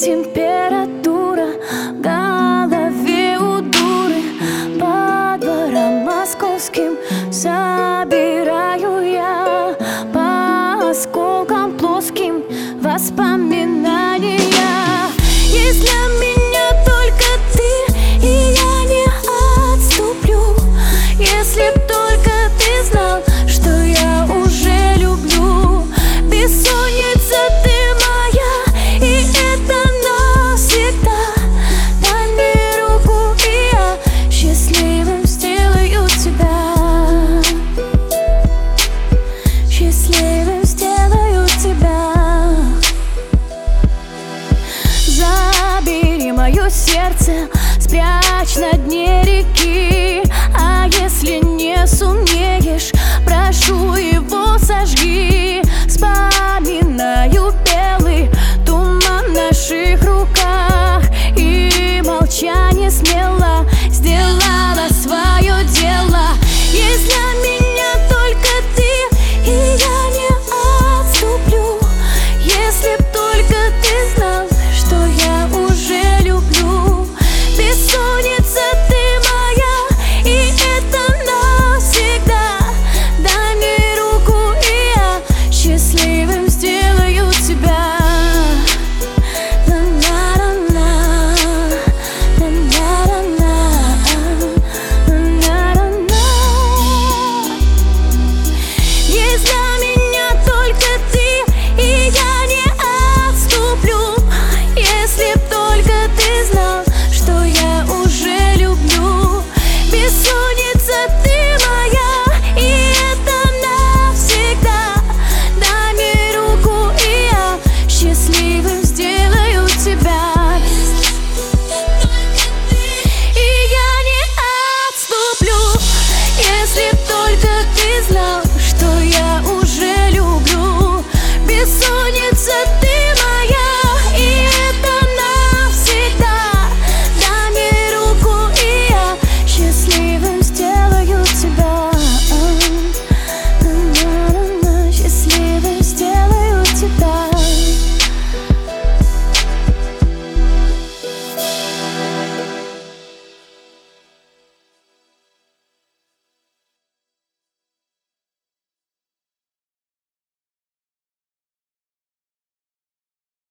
температура в голове у дуры. По дворам московским собираю я по осколкам плоским воспоминания. Есть для меня только ты, и я не отступлю. Если только ты знал, что я уже люблю. Бессонница ты моя, и это навсегда. Дай мне руку, и я счастливым сделаю тебя. Счастливым сделаю тебя. Забери мое сердце, спрячь на дне реки. А если не сумеешь, прошу его сожги. Вспоминаю белый